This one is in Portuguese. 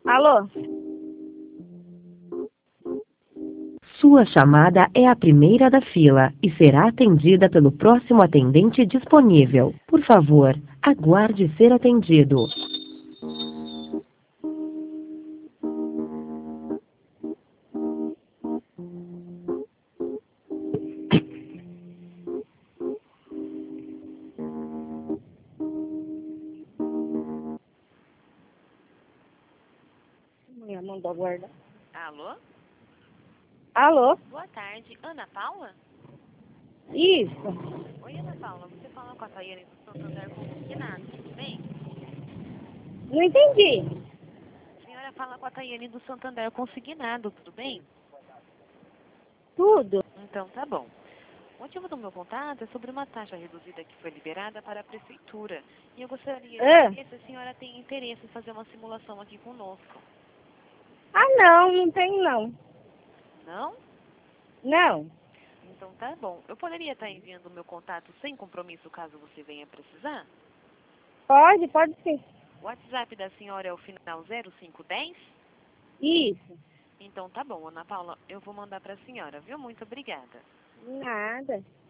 Alô? Sua chamada é a primeira da fila e será atendida pelo próximo atendente disponível. Por favor, aguarde ser atendido. Minha mão da guarda. Alô? Alô? Boa tarde. Ana Paula? Isso. Oi, Ana Paula. Você fala com a Tayane do Santander Consignado, tudo bem? Não entendi. A senhora fala com a Tayane do Santander Consignado, tudo bem? Tudo. Então tá bom. O motivo do meu contato é sobre uma taxa reduzida que foi liberada para a prefeitura. E eu gostaria de saber se a senhora tem interesse em fazer uma simulação aqui conosco. Ah, não tem não. Não? Não. Então tá bom. Eu poderia estar enviando o meu contato sem compromisso caso você venha precisar? Pode sim. O WhatsApp da senhora é o final 0510? Isso. Então tá bom, Ana Paula. Eu vou mandar para a senhora, viu? Muito obrigada. Nada.